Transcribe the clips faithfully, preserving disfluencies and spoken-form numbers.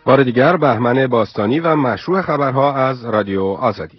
بار دیگر بهمن باستانی و مشروع خبرها از رادیو آزادی.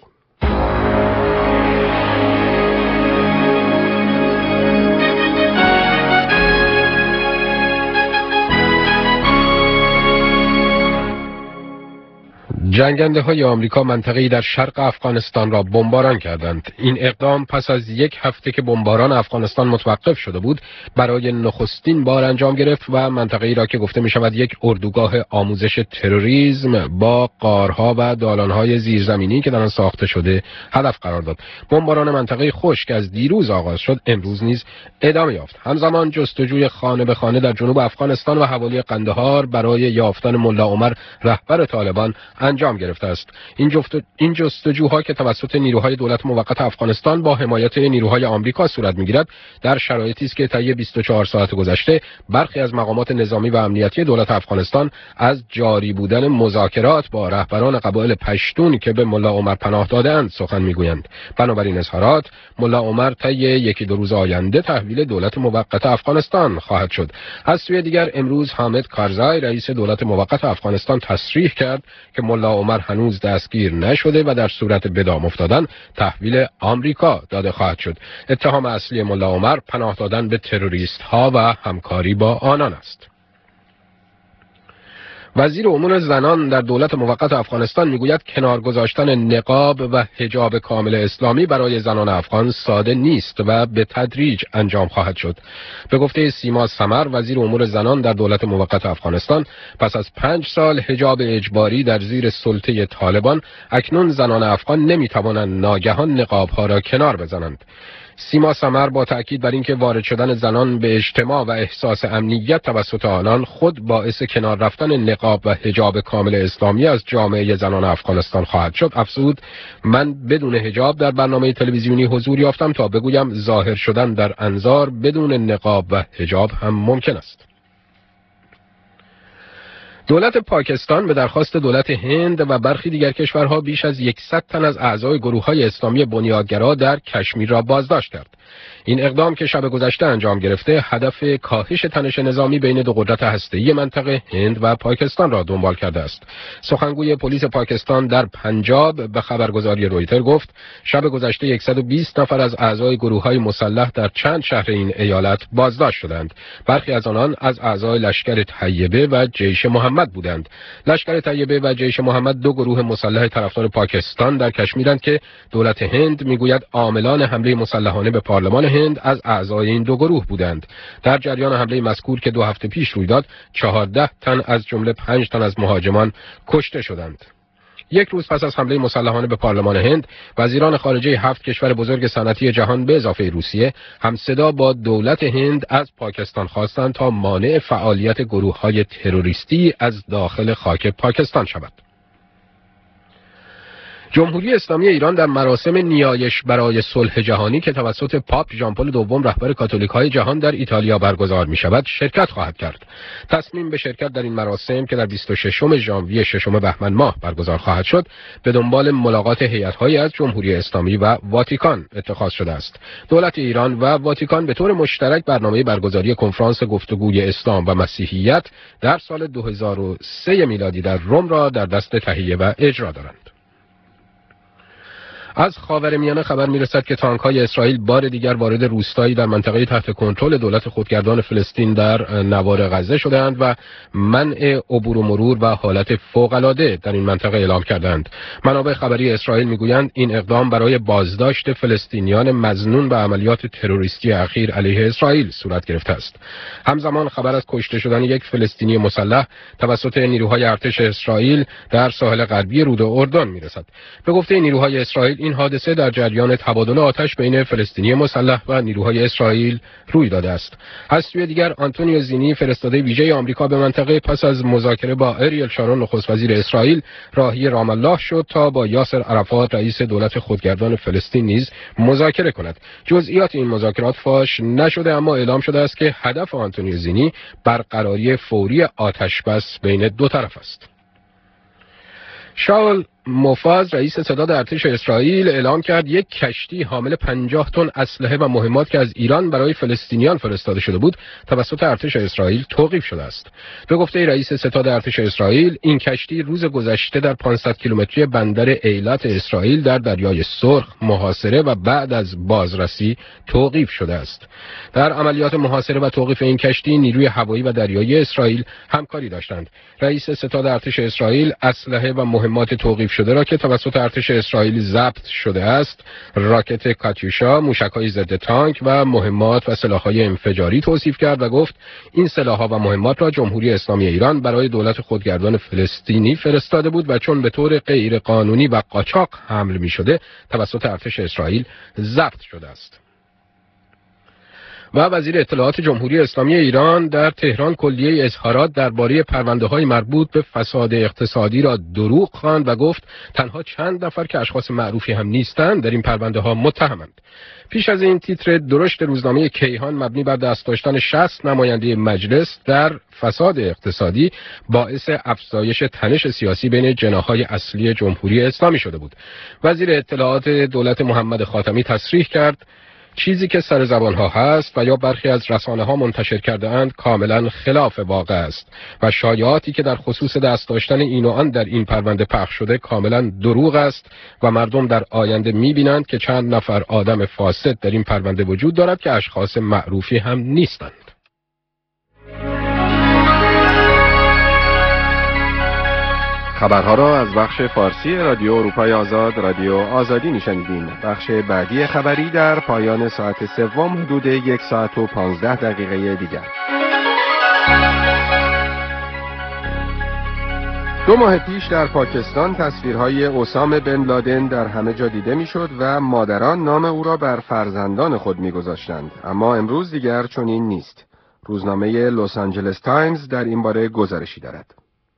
جنگنده های آمریکا منطقه‌ای در شرق افغانستان را بمباران کردند. این اقدام پس از یک هفته که بمباران افغانستان متوقف شده بود، برای نخستین بار انجام گرفت و منطقه‌ای را که گفته می شود یک اردوگاه آموزش تروریسم با غارها و دالان‌های زیرزمینی که در آن ساخته شده هدف قرار داد. بمباران منطقه خشک از دیروز آغاز شد، امروز نیز ادامه یافت. همزمان جستجوی خانه به خانه در جنوب افغانستان و حوالی قندهار برای یافتن ملا عمر رهبر طالبان انجام گرفته است. این جفت این جستجوها که توسط نیروهای دولت موقت افغانستان با حمایت نیروهای آمریکا صورت می‌گیرد، در شرایطی است که طی بیست و چهار ساعت گذشته برخی از مقامات نظامی و امنیتی دولت افغانستان از جاری بودن مذاکرات با رهبران قبایل پشتون که به ملا عمر پناه داده‌اند سخن می‌گویند. بنابراین اظهارات ملا عمر طی یکی دو روز آینده تحویل دولت موقت افغانستان خواهد شد. از سوی دیگر امروز حامد کارزای رئیس دولت موقت افغانستان تصریح کرد که ملا عمر هنوز دستگیر نشده و در صورت به دام افتادن تحویل آمریکا داده خواهد شد. اتهام اصلی ملا عمر پناه دادن به تروریست ها و همکاری با آنان است. وزیر امور زنان در دولت موقت افغانستان میگوید کنار گذاشتن نقاب و حجاب کامل اسلامی برای زنان افغان ساده نیست و به تدریج انجام خواهد شد. به گفته سیما سمر، وزیر امور زنان در دولت موقت افغانستان، پس از پنج سال حجاب اجباری در زیر سلطه طالبان، اکنون زنان افغان نمیتوانند ناگهان نقابها را کنار بزنند. سیما سمر با تأکید بر اینکه وارد شدن زنان به اجتماع و احساس امنیت توسط آنان خود باعث کنار رفتن نقاب و حجاب کامل اسلامی از جامعه زنان افغانستان خواهد شد، افزود: من بدون حجاب در برنامه تلویزیونی حضور یافتم تا بگویم ظاهر شدن در انظار بدون نقاب و حجاب هم ممکن است. دولت پاکستان به درخواست دولت هند و برخی دیگر کشورها بیش از صد تن از اعضای گروه‌های اسلامی بنیادگرا در کشمیر را بازداشت کرد. این اقدام که شب گذشته انجام گرفته، هدف کاهش تنش نظامی بین دو قدرت هسته‌ای منطقه هند و پاکستان را دنبال کرده است. سخنگوی پلیس پاکستان در پنجاب به خبرگزاری رویتر گفت شب گذشته صد و بیست نفر از اعضای گروه‌های مسلح در چند شهر این ایالت بازداشت شدند. برخی از آنان از اعضای لشکر طیبه و جیش محمد بودند. لشکر طیبه و جیش محمد دو گروه مسلح طرفدار پاکستان در کشمیرند که دولت هند میگوید عاملان حمله مسلحانه به پارلمان هند از اعضای این دو گروه بودند. در جریان حمله مذکور که دو هفته پیش روی داد، چهارده تن از جمله پنج تن از مهاجمان کشته شدند. یک روز پس از حمله مسلحانه به پارلمان هند، وزیران خارجه هفت کشور بزرگ صنعتی جهان به اضافه روسیه همصدا با دولت هند از پاکستان خواستند تا مانع فعالیت گروه‌های تروریستی از داخل خاک پاکستان شود. جمهوری اسلامی ایران در مراسم نیایش برای صلح جهانی که توسط پاپ ژان پل دوم رهبر کاتولیک‌های جهان در ایتالیا برگزار می‌شود شرکت خواهد کرد. تصمیم به شرکت در این مراسم که در بیست و ششم ژانویه ششم بهمن ماه برگزار خواهد شد، به دنبال ملاقات هیئت‌هایی از جمهوری اسلامی و واتیکان اتخاذ شده است. دولت ایران و واتیکان به طور مشترک برنامه برگزاری کنفرانس گفتگوی اسلام و مسیحیت در سال دو هزار و سه میلادی در روم را در دست تهیه و اجرا دارند. از خاورمیانه خبر میرسد که تانک‌های اسرائیل بار دیگر وارد روستایی در منطقه تحت کنترل دولت خودگردان فلسطین در نوار غزه شدند و منع عبور و مرور و حالت فوق‌العاده در این منطقه اعلام کردند. منابع خبری اسرائیل میگویند این اقدام برای بازداشت فلسطینیان مظنون به عملیات تروریستی اخیر علیه اسرائیل صورت گرفته است. همزمان خبر از کشته شدن یک فلسطینی مسلح توسط نیروهای ارتش اسرائیل در ساحل غربی رود اردن میرسد. به گفته نیروهای اسرائیل، این حادثه در جریان تبادل آتش بین فلسطینی مسلح و نیروهای اسرائیل روی داده است. از سوی دیگر، آنتونیو زینی فرستاده ویژه آمریکا به منطقه پس از مذاکره با اریل شارون نخست وزیر اسرائیل راهی رام الله شد تا با یاسر عرفات رئیس دولت خودگردان فلسطین نیز مذاکره کند. جزئیات این مذاکرات فاش نشده، اما اعلام شده است که هدف آنتونیو زینی برقراری فوری آتش بس بین دو طرف است. شاول موفاز رئیس ستاد ارتش اسرائیل اعلام کرد یک کشتی حامل پنجاه تن اسلحه و مهمات که از ایران برای فلسطینیان فرستاده شده بود توسط ارتش اسرائیل توقیف شده است. به گفته رئیس ستاد ارتش اسرائیل، این کشتی روز گذشته در پانصد کیلومتری بندر ایلات اسرائیل در دریای سرخ محاصره و بعد از بازرسی توقیف شده است. در عملیات محاصره و توقیف این کشتی نیروی هوایی و دریایی اسرائیل همکاری داشتند. رئیس ستاد ارتش اسرائیل اسلحه و مهمات توقیف شده را که توسط ارتش اسرائیل ضبط شده است، راکت کاتیوشا، موشک‌های ضد تانک و مهمات و سلاح‌های انفجاری توصیف کرد و گفت این سلاح‌ها و مهمات را جمهوری اسلامی ایران برای دولت خودگردان فلسطینی فرستاده بود و چون به طور غیر قانونی و قاچاق حمل می‌شده توسط ارتش اسرائیل ضبط شده است. و وزیر اطلاعات جمهوری اسلامی ایران در تهران کلیه اظهارات درباره پرونده‌های مربوط به فساد اقتصادی را دروغ خواند و گفت تنها چند نفر که اشخاص معروفی هم نیستند در این پرونده‌ها متهمند. پیش از این تیتر درشت روزنامه کیهان مبنی بر دست داشتن شصت نماینده مجلس در فساد اقتصادی باعث افزایش تنش سیاسی بین جناح‌های اصلی جمهوری اسلامی شده بود. وزیر اطلاعات دولت محمد خاتمی تصریح کرد چیزی که سر زبانها هست و یا برخی از رسانه ها منتشر کرده اند کاملا خلاف واقع است و شایعاتی که در خصوص دست داشتن این و آن در این پرونده پخش شده کاملا دروغ است و مردم در آینده می‌بینند که چند نفر آدم فاسد در این پرونده وجود دارد که اشخاص معروفی هم نیستند. خبرها را از بخش فارسی رادیو اروپای آزاد رادیو آزادی میشنیدین. بخش بعدی خبری در پایان ساعت سوم حدود یک ساعت و پانزده دقیقه دیگر. دو ماه پیش در پاکستان تصویرهای اسامه بن لادن در همه جا دیده میشد و مادران نام او را بر فرزندان خود میگذاشتند، اما امروز دیگر چنین نیست. روزنامه لس آنجلس تایمز در این باره گزارشی دارد.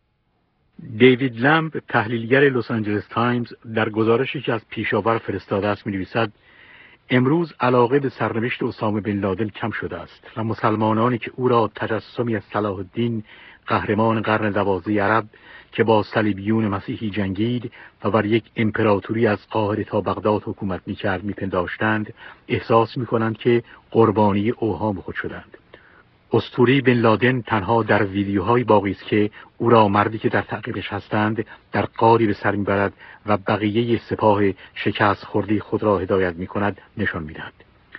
دیوید لمب، تحلیلگر لس آنجلس تایمز، در گزارشی که از پیشاور فرستاده است می‌نویسد امروز علاقه به سرنوشت اسامه بن لادن کم شده است و مسلمانانی که او را تجسمی از صلاح الدین قهرمان قرن دوازده عرب که با صلیبیون مسیحی جنگید و بر یک امپراتوری از قاهره تا بغداد حکومت می‌کرد می‌پنداشتند، احساس می‌کنند که قربانی اوهام خود شدند. اسطوره بن لادن تنها در ویدیوهای باقی است که او را مردی که در تعقیبش هستند در غاری به سر میبرد و بقیه سپاه شکست خوردی خود را هدایت میکند نشان میدهد.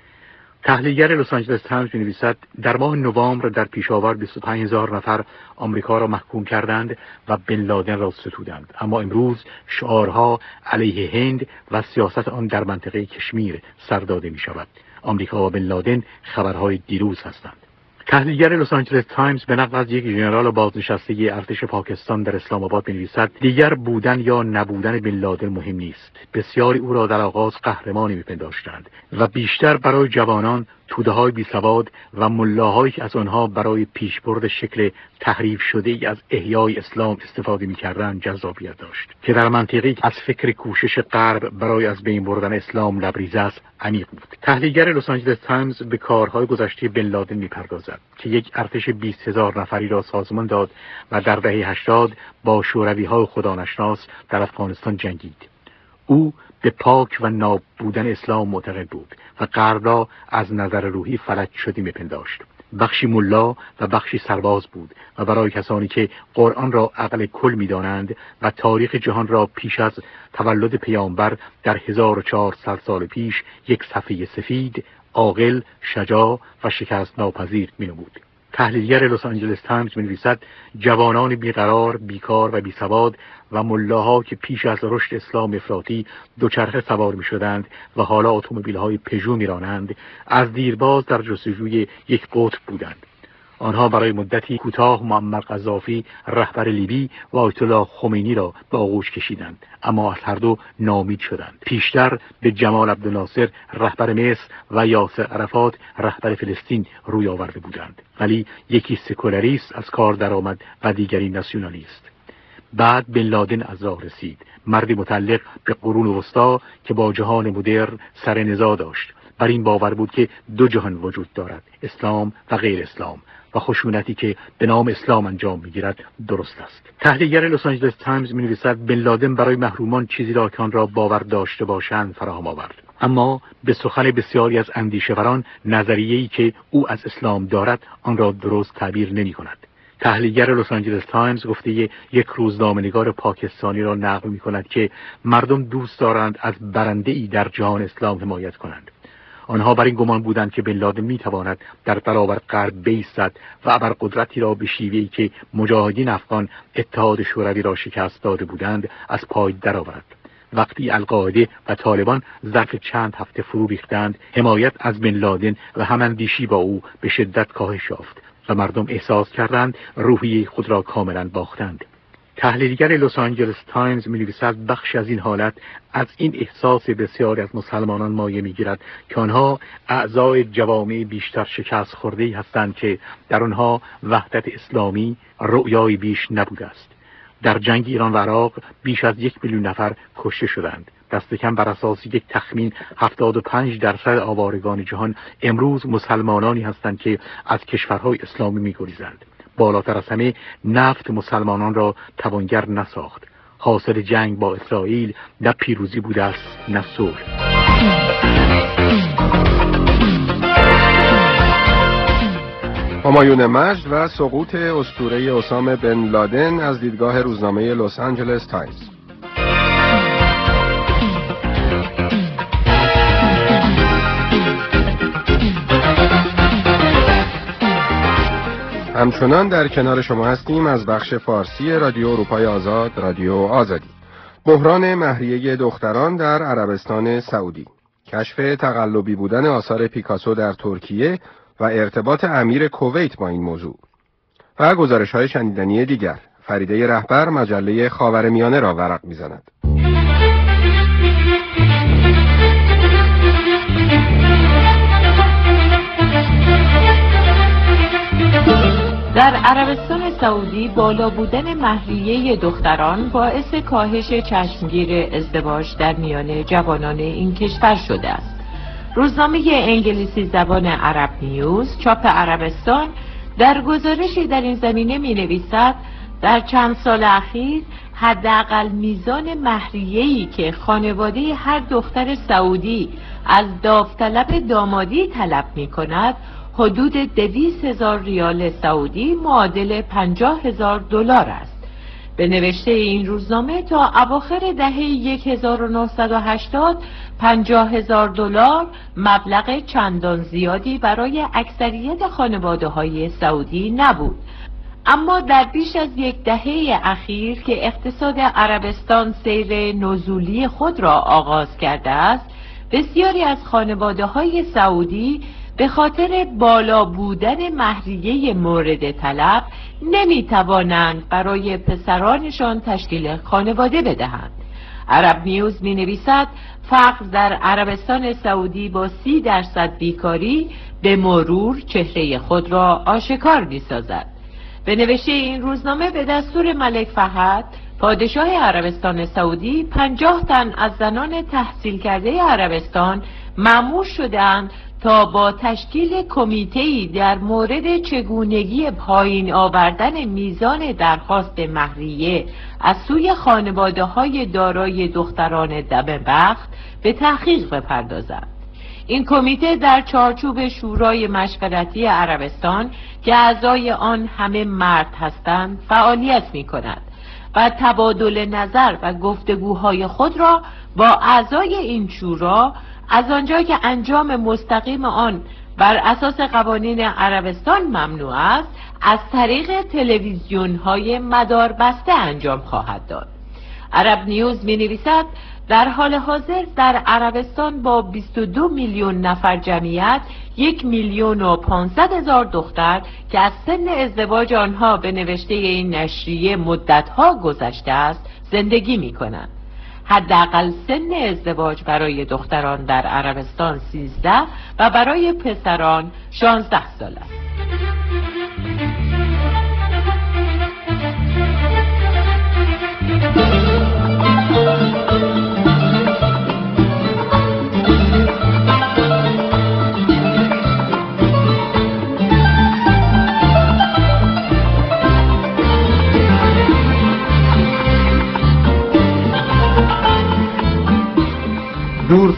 تحلیلگر لس آنجلس تایمز می‌نویسد در ماه نوامبر در پیشاور بیست و پنج هزار نفر آمریکا را محکوم کردند و بن لادن را ستودند، اما امروز شعارها علیه هند و سیاست آن در منطقه کشمیر سر داده می‌شود. آمریکا و بن لادن خبرهای دیروز هستند. تحلیلگر لس آنجلس تایمز به نقل از یک ژنرال بازنشسته ارتش پاکستان در اسلام آباد می‌نویسد دیگر بودن یا نبودن بن لادن مهم نیست. بسیاری او را در آغاز قهرمانی می‌پنداشتند و بیشتر برای جوانان، توده‌های بیسواد و ملاهایی که از آنها برای پیشبرد شکل تحریف شده ای از احیای اسلام استفاده می‌کردند جذابیت داشت که در منطقه‌ای از فکر کوشش غرب برای از بین بردن اسلام لبریز است عمیق بود. تحلیلگر لس آنجلس تایمز به کارهای گذشته بن لادن می‌پردازد که یک ارتش بیست هزار نفری را سازمان داد و در دهه هشتاد با شوروی‌های خدانشناس در افغانستان جنگید. او به پاک و ناب بودن اسلام معتقد بود و غرب را از نظر روحی فلج شدی می‌پنداشت. بخشی ملا و بخشی سرباز بود و برای کسانی که قرآن را عقل کل می‌دانند و تاریخ جهان را پیش از تولد پیامبر در هزار و چهارصد سال پیش یک صفحه سفید، عاقل، شجاع و شکست ناپذیر می‌نمود. تحلیلگر لس آنجلس تایمز می‌نویسد جوانان بیقرار، بیکار و بیسواد و ملاها که پیش از رشد اسلام افراطی دوچرخه سوار می‌شدند و حالا اتومبیل‌های پژو می‌رانند، از دیرباز در جستجوی یک قطب بودند. آنها برای مدتی کوتاه معمر قذافی رهبر لیبی و آیت الله خمینی را به آغوش کشیدند، اما از هر دو ناامید شدند. پیشتر به جمال عبدالناصر رهبر مصر و یاسر عرفات رهبر فلسطین روی آورده بودند، ولی یکی سکولاریست از کار درآمد و دیگری ناسیونالیست. بعد بن لادن از راه رسید، مردی متعلق به قرون وسطا که با جهان مدرن سر نزاع داشت. بر این باور بود که دو جهان وجود دارد، اسلام و غیر اسلام، و خشونتی که به نام اسلام انجام میگیرد درست است. تحلیلگر لس آنجلس تایمز می‌نویسد بن لادن برای محرومان چیزی را که آن را باور داشته باشند فراهم آورد، اما به سخن بسیاری از اندیشه‌وران نظریه‌ای که او از اسلام دارد آن را درست تعبیر نمی‌کند. تحلیلگر لس آنجلس تایمز گفته یک روزنامه‌نگار پاکستانی را نقل می‌کند که مردم دوست دارند از برنده‌ای در جهان اسلام حمایت کنند. آنها بر این گمان بودند که بن لادن می‌تواند در برابر غرب بایستد و ابرقدرتی را به شیوهی که مجاهدین افغان اتحاد شوروی را شکست داده بودند از پای درآورد. وقتی القاعده و طالبان ظرف چند هفته فرو ریختند، حمایت از بن لادن و هماندیشی با او به شدت کاهش یافت و مردم احساس کردند روحیه خود را کاملا باختند. تحلیلگر لس آنجلس تایمز می‌نویسد بخش از این حالت از این احساس بسیاری از مسلمانان مایه می‌گیرد که آنها اعضای جوامع بیشتر شکست خورده‌ای هستند که در آنها وحدت اسلامی رؤیایی بیش نبوده است. در جنگ ایران و عراق بیش از یک میلیون نفر کشته شدند. دست کم بر اساس یک تخمین هفتاد و پنج درصد آوارگان جهان امروز مسلمانانی هستند که از کشورهای اسلامی می‌گریزند. بالاتر از همه نفت مسلمانان را توانگر نساخت. حاصل جنگ با اسرائیل نه پیروزی بوده است نه صلح. همایون مجد و سقوط اسطوره اسامه بن لادن از دیدگاه روزنامه لس آنجلس تایمز. همچنان در کنار شما هستیم از بخش فارسی رادیو اروپای آزاد، رادیو آزادی. بحران مهریه دختران در عربستان سعودی، کشف تقلبی بودن آثار پیکاسو در ترکیه و ارتباط امیر کویت با این موضوع و گزارش‌های شنیدنی دیگر. فریده رهبر مجله خاورمیانه را ورق می‌زند. در عربستان سعودی بالا بودن مهریه دختران باعث کاهش چشمگیر ازدواج در میان جوانان این کشور شده است. روزنامه انگلیسی زبان عرب نیوز چاپ عربستان در گزارشی در این زمینه می نویسد در چند سال اخیر حداقل میزان مهریه‌ای که خانواده هر دختر سعودی از داوطلب دامادی طلب می کند حدود دویست هزار ریال سعودی معادل پنجاه هزار دلار است. به نوشته این روزنامه تا اواخر دهه هزار و نهصد و هشتاد پنجاه هزار دلار مبلغ چندان زیادی برای اکثریت خانواده‌های سعودی نبود. اما در بیش از یک دهه اخیر که اقتصاد عربستان سیر نزولی خود را آغاز کرده است، بسیاری از خانواده‌های سعودی به خاطر بالا بودن مهریه مورد طلب نمی توانند برای پسرانشان تشکیل خانواده بدهند. عرب نیوز می نویسد فقر در عربستان سعودی با سی درصد بیکاری به مرور چهره خود را آشکار می سازد. به نوشته این روزنامه به دستور ملک فهد پادشاه عربستان سعودی پنجاه تن از زنان تحصیل کرده عربستان مأمور شدند تا با تشکیل کمیته‌ای در مورد چگونگی پایین آوردن میزان درخواست مهریه از سوی خانواده‌های دارای دختران دمبخت به تحقیق بپردازند. این کمیته در چارچوب شورای مشورتی عربستان که اعضای آن همه مرد هستند فعالیت می‌کند و تبادل نظر و گفتگوهای خود را با اعضای این شورا از آنجا که انجام مستقیم آن بر اساس قوانین عربستان ممنوع است از طریق تلویزیون های مدار بسته انجام خواهد داد. عرب نیوز می نویسد در حال حاضر در عربستان با بیست و دو میلیون نفر جمعیت یک میلیون و پانصد هزار دختر که از سن ازدواج آنها به نوشته این نشریه مدتها گذشته است زندگی می کنند. حداقل سن ازدواج برای دختران در عربستان سیزده و برای پسران شانزده سال است.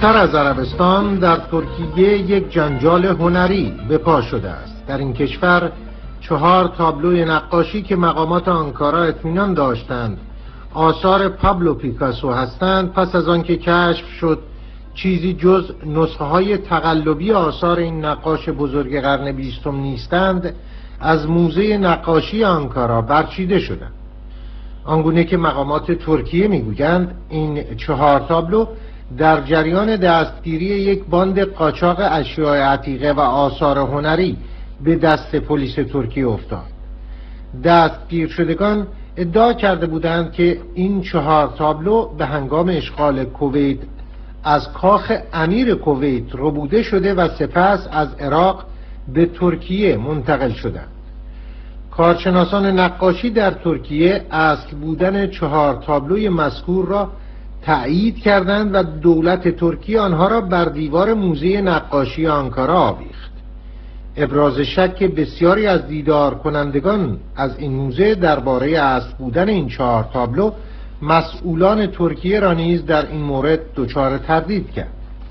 دورتر از عربستان در ترکیه یک جنجال هنری به پا شده است. در این کشور چهار تابلوی نقاشی که مقامات آنکارا اطمینان داشتند آثار پابلو پیکاسو هستند، پس از آنکه کشف شد چیزی جز نسخه های تقلبی آثار این نقاش بزرگ قرن بیستم نیستند، از موزه نقاشی آنکارا برچیده شدند. آنگونه که مقامات ترکیه میگویند این چهار تابلو در جریان دستگیری یک باند قاچاق اشیاء عتیقه و آثار هنری به دست پلیس ترکیه افتاد. دستگیر شدگان ادعا کرده بودند که این چهار تابلو به هنگام اشغال کویت از کاخ امیر کویت ربوده شده و سپس از عراق به ترکیه منتقل شدند. کارشناسان نقاشی در ترکیه اصل بودن چهار تابلوی مذکور را تأیید کردند و دولت ترکیه آنها را بر دیوار موزه نقاشی آنکارا آویخت. ابراز شک بسیاری از دیدار کنندگان از این موزه درباره اصل بودن این چهار تابلو مسئولان ترکیه را نیز در این مورد دچار تردید کرد.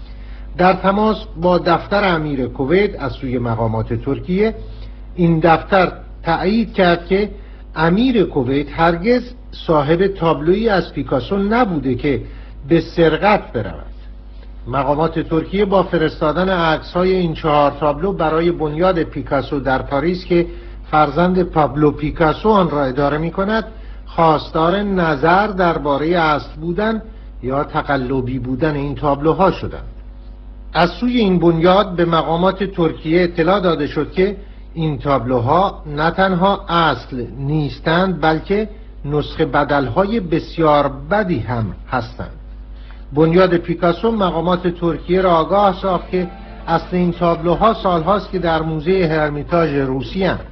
در تماس با دفتر امیر کویت از سوی مقامات ترکیه، این دفتر تأیید کرد که امیر کویت هرگز صاحب تابلویی از پیکاسو نبوده که به سرقت برود. مقامات ترکیه با فرستادن عکس‌های این چهار تابلو برای بنیاد پیکاسو در پاریس که فرزند پابلو پیکاسو آن را اداره می‌کند، خواستار نظر درباره اصل بودن یا تقلبی بودن این تابلوها شدند. از سوی این بنیاد به مقامات ترکیه اطلاع داده شد که این تابلوها نه تنها اصل نیستند بلکه نسخه بدل‌های بسیار بدی هم هستند. بنیاد پیکاسو مقامات ترکیه را آگاه ساخت که اصل این تابلوها سالهاست که در موزه هرمیتاژ روسیه اند.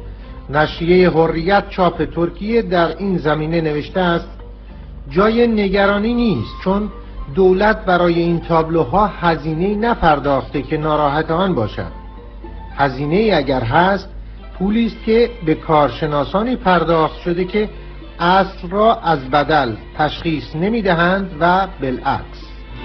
نشریه حریت چاپ ترکیه در این زمینه نوشته است: جای نگرانی نیست، چون دولت برای این تابلوها هزینه‌ای نپرداخته که ناراحت آن باشد. هزینه‌ای اگر هست، پولی است که به کارشناسانی پرداخت شده که اصل را از بدل تشخیص نمی‌دهند و بالعکس.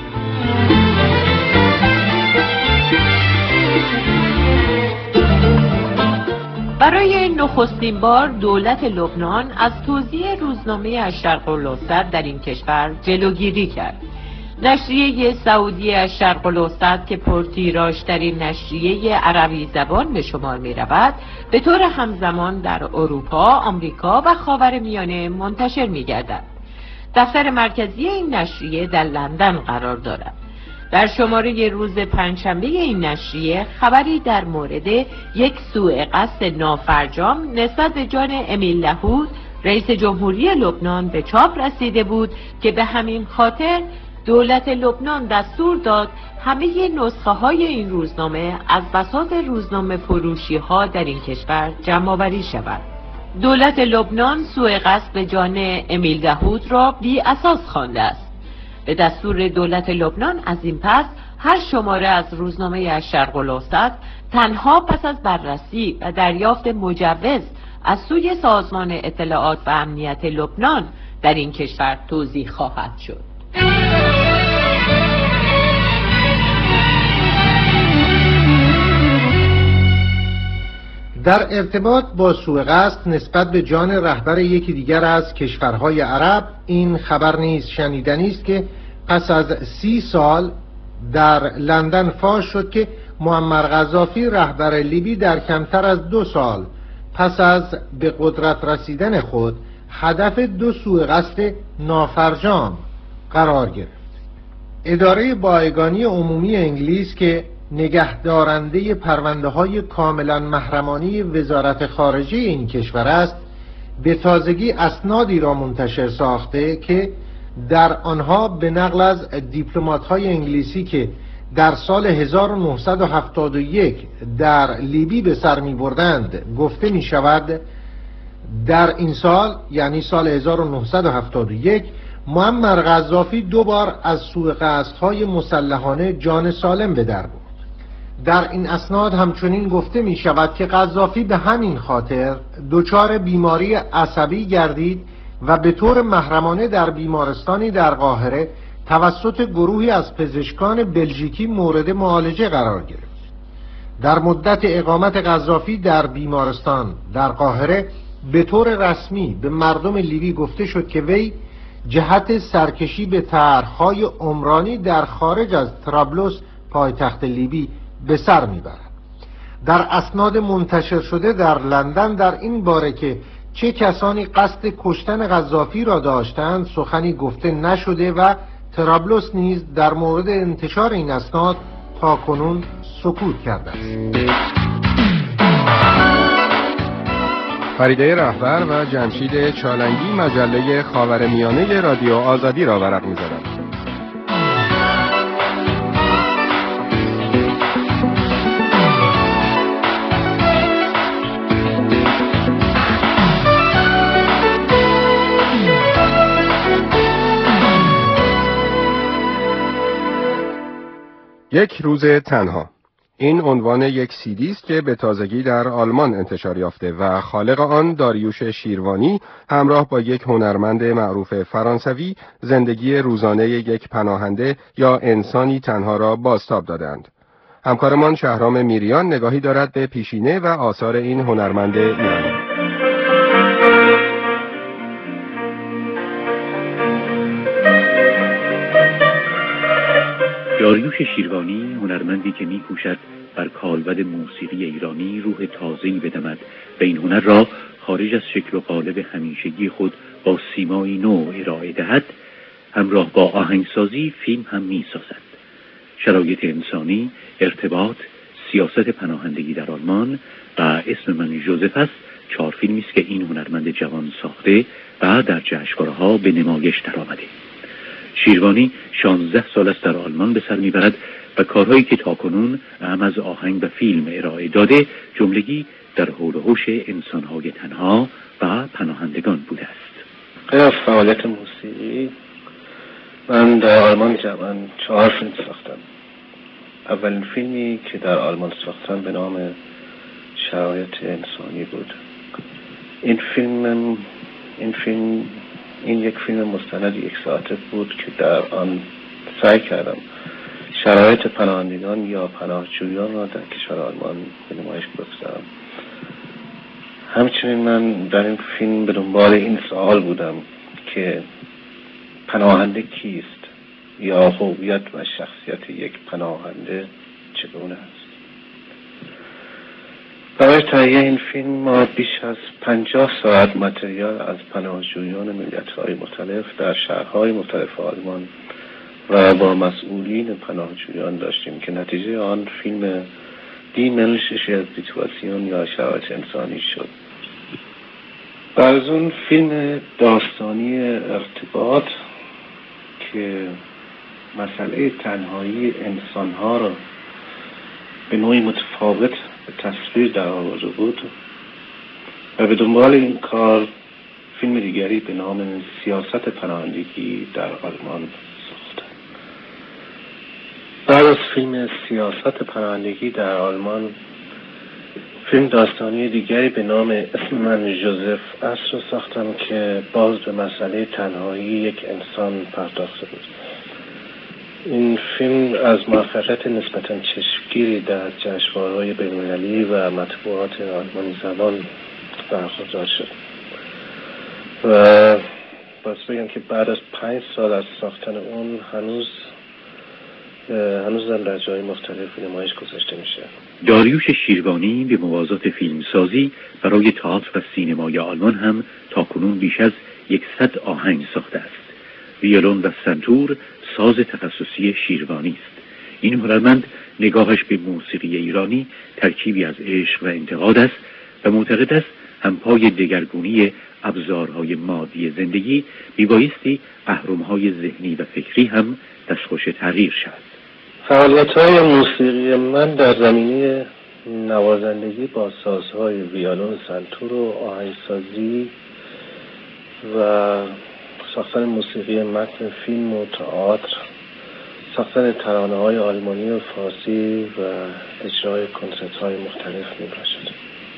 برای نخستین بار دولت لبنان از توزیع روزنامه الشرق الاوسط در این کشور جلوگیری کرد. نشریه سعودی الشرق الاوسط که پرتیراژترین نشریه عربی زبان به شمار می رود، به طور همزمان در اروپا، آمریکا و خاورمیانه منتشر می گردد. دفتر مرکزی این نشریه در لندن قرار دارد. در شماره روز پنجشنبه این نشریه خبری در مورد یک سوء قصد نافرجام نسبت به جان امیل لهود، رئیس جمهوری لبنان، به چاپ رسیده بود که به همین خاطر دولت لبنان دستور داد همه نسخه های این روزنامه از بساط روزنامه فروشی ها در این کشور جمع آوری شود. دولت لبنان سوء قصد به جان امیل لهود را بی اساس خوانده است. به دستور دولت لبنان از این پس هر شماره از روزنامه الشرق الاوسط تنها پس از بررسی و دریافت مجوز از سوی سازمان اطلاعات و امنیت لبنان در این کشور توزیع خواهد شد. در ارتباط با سوء قصد نسبت به جان رهبر یکی دیگر از کشورهای عرب، این خبر نیز شنیدنی است که پس از سی سال در لندن فاش شد که معمر قذافی رهبر لیبی در کمتر از دو سال پس از به قدرت رسیدن خود هدف دو سوء قصد نافرجام قرار گرفت. اداره بایگانی عمومی انگلیس که نگهدارنده پرونده های کاملا محرمانه وزارت خارجه این کشور است، به تازگی اسنادی را منتشر ساخته که در آنها به نقل از دیپلمات های انگلیسی که در سال هزار و نهصد و هفتاد و یک در لیبی به سر می بردند گفته می شود در این سال، یعنی سال هزار و نهصد و هفتاد و یک، معمر قذافی دو بار از سوء قصدهای مسلحانه جان سالم به در برد. در این اسناد همچنین گفته می شود که قذافی به همین خاطر دچار بیماری عصبی گردید و به طور محرمانه در بیمارستانی در قاهره توسط گروهی از پزشکان بلژیکی مورد معالجه قرار گرفت. در مدت اقامت قذافی در بیمارستان در قاهره به طور رسمی به مردم لیبی گفته شد که وی جهت سرکشی به طرح‌های عمرانی در خارج از طرابلس پایتخت لیبی به سر میبرد. در اسناد منتشر شده در لندن در این باره که چه کسانی قصد کشتن قذافی را داشتند سخنی گفته نشده و طرابلس نیز در مورد انتشار این اسناد تا کنون سکوت کرده است. فریده رهبر و جمشید چالنگی مجله خاورمیانه رادیو آزادی را ورق می‌زدند. یک روز تنها. این عنوان یک سیدی است که به تازگی در آلمان انتشار یافته و خالق آن داریوش شیروانی همراه با یک هنرمند معروف فرانسوی زندگی روزانه یک پناهنده یا انسانی تنها را بازتاب دادند. همکارمان شهرام میریان نگاهی دارد به پیشینه و آثار این هنرمند ایرانی. داریوش شیروانی هنرمندی که می‌کوشد بر کالبد موسیقی ایرانی روح تازه‌ای بدمد و این هنر را خارج از شکل و قالب همیشگی خود با سیمایی نو ارائه دهد، همراه با آهنگسازی فیلم هم می‌سازد. شرایط انسانی، ارتباط، سیاست پناهندگی در آلمان و اسم من ژوزف است، چهار فیلمی است که این هنرمند جوان ساخته و در جشنواره‌ها به نمایش درآمده. شیروانی شانزده سال است در آلمان به سر میبرد و کارهایی که تاکنون هم از آهنگ و فیلم ارائه داده جملگی در حول و حوش انسانهای تنها و پناهندگان بوده است. غیر از فعالیت موسیقی من در آلمان جمعاً چهار فیلم ساختم. اولین فیلمی که در آلمان ساختم به نام شرایط انسانی بود. این فیلم این فیلم این یک فیلم مستند یک ساعته بود که در آن سعی کردم شرایط پناهندگان یا پناهجویان را در کشور آلمان به نمایش بگذارم. همچنین من در این فیلم به دنبال این سوال بودم که پناهنده کیست یا هویت و شخصیت یک پناهنده چگونه است. برای تهیه این فیلم ما بیش از پنجاه ساعت متریال از پناهجویان ملیت‌های مختلف در شهرهای مختلف آلمان و با مسئولین پناهجویان داشتیم که نتیجه آن فیلم دی منشش سیتواسیون یا شرایط انسانی شد. بعد از اون فیلم داستانی ارتباط که مسئله تنهایی انسانها را به نوعی متفاوت به تصویر در آورده بود و به دنبال این کار فیلم دیگری به نام سیاست پناهندگی در آلمان ساختم. بعد از فیلم سیاست پناهندگی در آلمان فیلم داستانی دیگری به نام اسم من ژوزف است را ساختم که باز به مسئله تنهایی یک انسان پرداخته بود. این فیلم از موفقیت نسبتاً چشمگیری در جشنواره‌های بین‌المللی و مطبوعات آلمانی زبان برخوردار شد و باید بگم که بعد از پنج سال از ساختن اون هنوز هنوز در جای مختلف نمایش گذاشته میشه. داریوش شیروانی به موازات فیلمسازی برای تئاتر و سینمای آلمان هم تاکنون بیش از صد آهنگ ساخته است. ویولون و سنتور ساز تخصصی شیروانی است. این هنرمند نگاهش به موسیقی ایرانی ترکیبی از عشق و انتقاد است و معتقد است هم پای دگرگونی ابزارهای مادی زندگی میبایستی اهرم‌های ذهنی و فکری هم دستخوش تغییر شود. فعالیت‌های موسیقی من در زمینه نوازندگی با سازهای ویولون، سنتور و آهنگسازی و ساختن موسیقی متن فیلم و تئاتر، ساختن ترانه‌های آلمانی و فارسی و اجرای کنسرت‌های مختلف میباشد.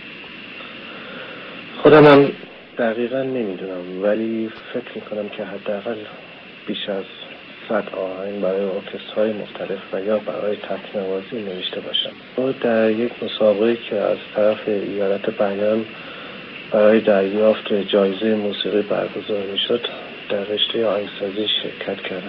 خودم هم دقیقا نمیدونم ولی فکر میکنم که حداقل بیش از صد آهنگ برای ارکسترهای مختلف و یا برای تکنوازی نوشته باشم. و در یک مسابقه که از طرف ایالت بیان برای دریافت جایزه موسیقی برگزار میشد در رشته آهنگسازی شرکت کردم.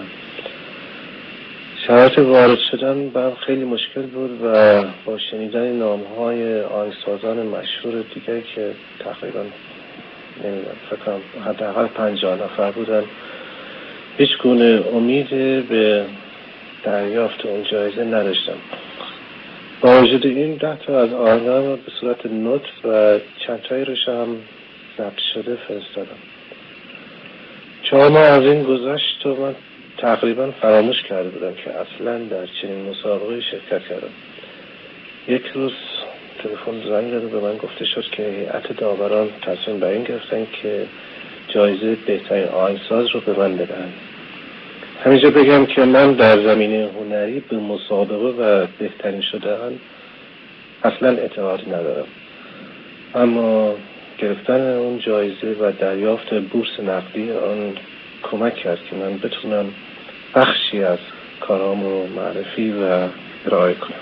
شرایط وارد شدن برام خیلی مشکل بود و با شنیدن نامهای آهنگسازان مشهور دیگه که تقریبا نمیدونم فکر کنم حداقل پنجاه نفر بودن، هیچ گونه امید به دریافت اون جایزه نداشتم. با وجود این ده تا از آهنگام رو به صورت نوت و چند تایی روش هم ضبط شده فرستادم. چهار ماه از این گذشت و من تقریبا فراموش کرده بودم که اصلا در چنین مسابقه شرکت کردم. یک روز تلفن زنگ زد و به من گفته شد که هیئت داوران تصمیم بر این گرفتن که جایزه بهترین آهنگساز رو به من بدن. همینجا بگم که من در زمینه هنری به مسابقه و بهترین شدن اصلا اعتقادی ندارم، اما گرفتن اون جایزه و دریافت بورس نقدی آن کمک کرد که من بتونم بخشی از کارام رو معرفی و ارائه کنم.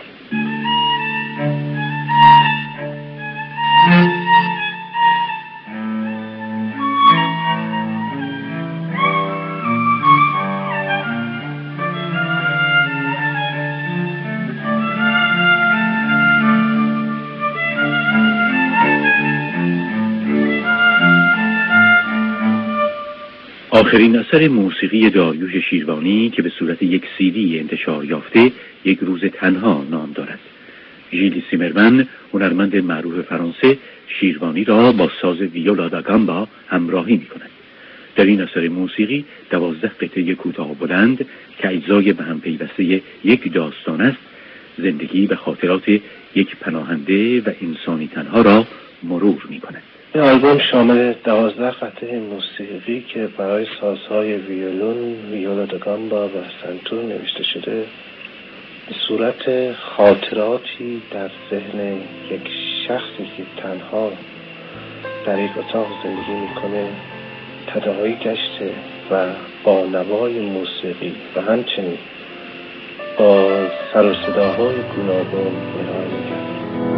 آخرین اثر موسیقی داریوش شیروانی که به صورت یک سی دی انتشار یافته یک روز تنها نام دارد. ژیل سیمرمن، هنرمند معروف فرانسه، شیروانی را با ساز ویولا دا گامبا همراهی می کند. در این اثر موسیقی دوازده قطعه کوتاه بلند که اجزای به هم پیوسته یک داستان است، زندگی و خاطرات یک پناهنده و انسانی تنها را مرور می کند. این آلبوم شامل دوازده قطعه موسیقی که برای سازهای ویولون، ویولا دا گامبا و سنتور نوشته شده به صورت خاطراتی در ذهن یک شخصی که تنها در یک اتاق زندگی میکنه تداعی گشته و با نوای موسیقی و همچنین با سر و صداهای گوناگون ارائه می‌کرد.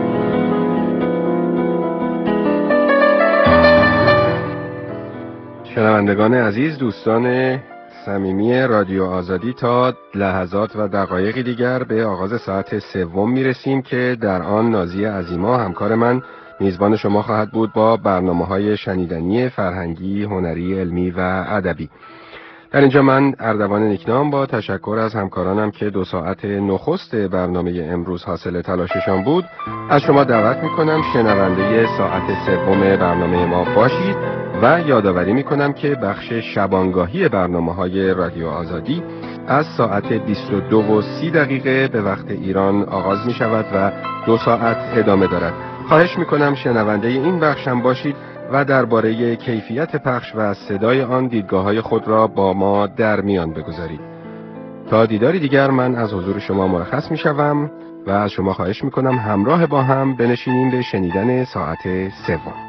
شنوندگان عزیز، دوستان صمیمی رادیو آزادی، تا لحظات و دقایقی دیگر به آغاز ساعت سوم میرسیم که در آن نازی عظیما همکار من میزبان شما خواهد بود با برنامه‌های شنیدنی، فرهنگی، هنری، علمی و ادبی. در اینجا من اردوان نیکنام با تشکر از همکارانم که دو ساعت نخست برنامه امروز حاصل تلاششان بود از شما دعوت میکنم شنونده ساعت سوم برنامه ما باشید و یادآوری میکنم که بخش شبانگاهی برنامه‌های رادیو آزادی از ساعت بیست و دو و سی دقیقه به وقت ایران آغاز میشود و دو ساعت ادامه دارد. خواهش میکنم شنونده این بخش هم باشید و درباره کیفیت پخش و صدای آن دیدگاه‌های خود را با ما در میان بگذارید. تا دیداری دیگر من از حضور شما مرخص میشوم و از شما خواهش میکنم همراه با هم بنشینیم به شنیدن ساعت سوم.